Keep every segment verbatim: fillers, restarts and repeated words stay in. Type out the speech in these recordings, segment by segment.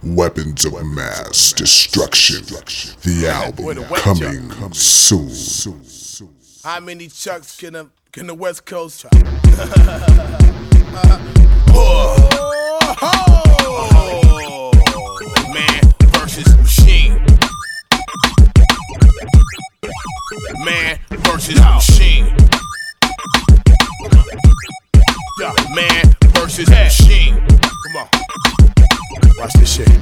Weapons of Mass Destruction. The album coming soon. How many chucks can the, can the West Coast try? Man versus machine. Man versus machine. Yeah, man versus machine. Come on. Watch this shit.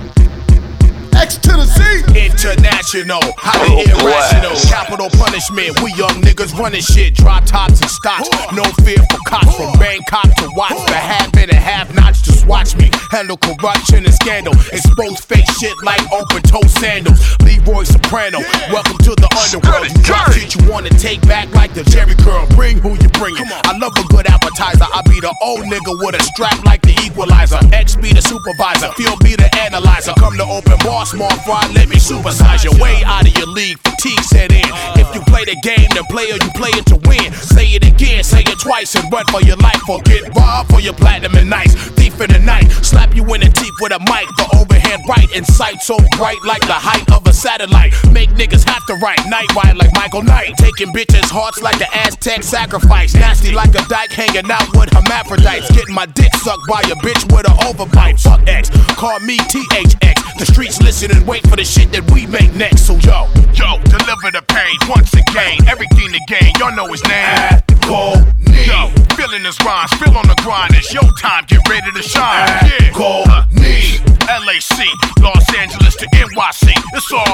X to the Z. International, highly oh, irrational. Bless. Capital punishment. We young niggas running shit. Drop tops and stocks. No fear for cops. From Bangkok to Watts. The have-been and have-nots. Just watch me handle corruption and scandal. Expose fake shit like open-toe sandals. Leroy Soprano. Yeah. Welcome to the underworld. You drop shit you wanna take back like the Jerry curl. Bring who you bringin'. I love a good appetizer. I be the old nigga with a strap like the equalizer. X be the supervisor. Feel be the analyzer. Come to open bar. Small fry, let me supersize you. Way out of your league, fatigue set in. If you play the game, then player, you play it to win. Say it again, say it twice, and run for your life. Or get robbed for your platinum and nice. Thief in the night, slap you in the teeth with a mic. The overhand right in sight, so bright like the height of a satellite. Make niggas have to write, night ride like Michael Knight. Taking bitches' hearts like the Aztec sacrifice. Nasty like a dyke, hanging out with hermaphrodites. Getting my dick sucked by a bitch with an overbite. Fuck X, call me T H X. The streets listen and wait for the shit that we make next. So yo, yo, deliver the pain once again. Everything to gain, y'all know his name. Agony. Yo, feeling his rhymes, feel on the grind. It's your time, get ready to shine. Agony. L A C, Los Angeles to N Y C. It's all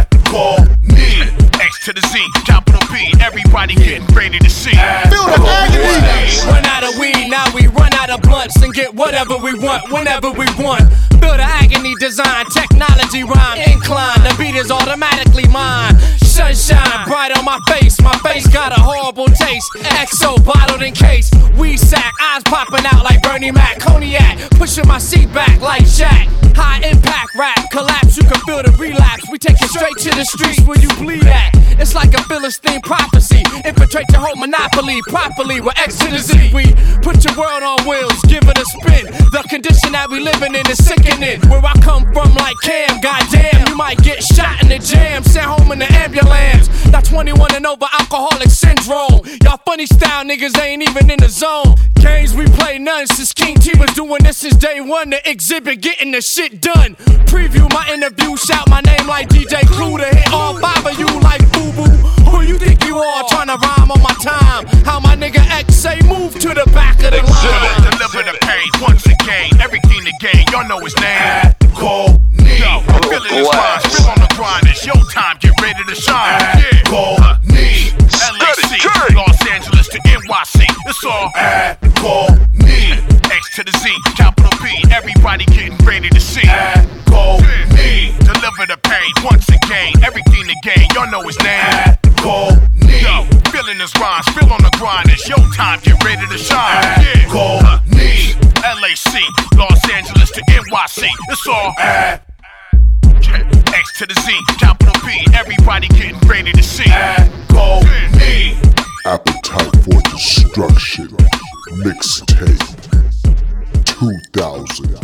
agony. X to the Z, capital P. Everybody getting ready to see. Feel the agony. Run out of weed, now we run out of blunts and get whatever we want, whenever we want. Build an agony design, technology rhyme, incline. The beat is automatically mine. Sunshine bright on my face, my face got a horrible taste. X O bottled in case. Weed sack, eyes popping out like Bernie Mac. Cognac, pushing my seat back like Shaq. High impact rap, collapse, you can feel the relapse. We take it straight to the streets where you bleed at. It's like a Philistine prophecy. Infiltrate your whole monopoly properly with X to the Z. We put your world on wheels, give it a spin. The condition that we living in is sickening. Where I come from like Cam, goddamn, you might get shot in the jam, sent home in the ambulance. Not twenty-one and over, alcoholic syndrome. Y'all funny style niggas ain't even in the zone. Games we play none since King T was doing this since day one. The exhibit getting the shit done. Preview my interview, shout my name like D J Clue to hit all five of you like boo boo. Who you think you are trying to rhyme on my time? How my nigga X say move to the back of the line. Deliver the pain once again. Everything to gain, y'all know his name. Agony. Yo, feeling his rhymes, feel on the grind. It's your time, get ready to shine. Agony. L A C, Los Angeles to N Y C. It's all agony. X to the Z, capital P. Everybody getting ready to see. Agony. Deliver the pain once again. Everything to gain, y'all know his name. Agony. Yo, feeling his rhymes, feel on the grind. It's your time, get ready to shine. Agony. L A C, Los Angeles to N Y C. It's all agony. X to the Z, capital P. Everybody getting ready to see. Agony. Appetite for Destruction Mixtape two thousand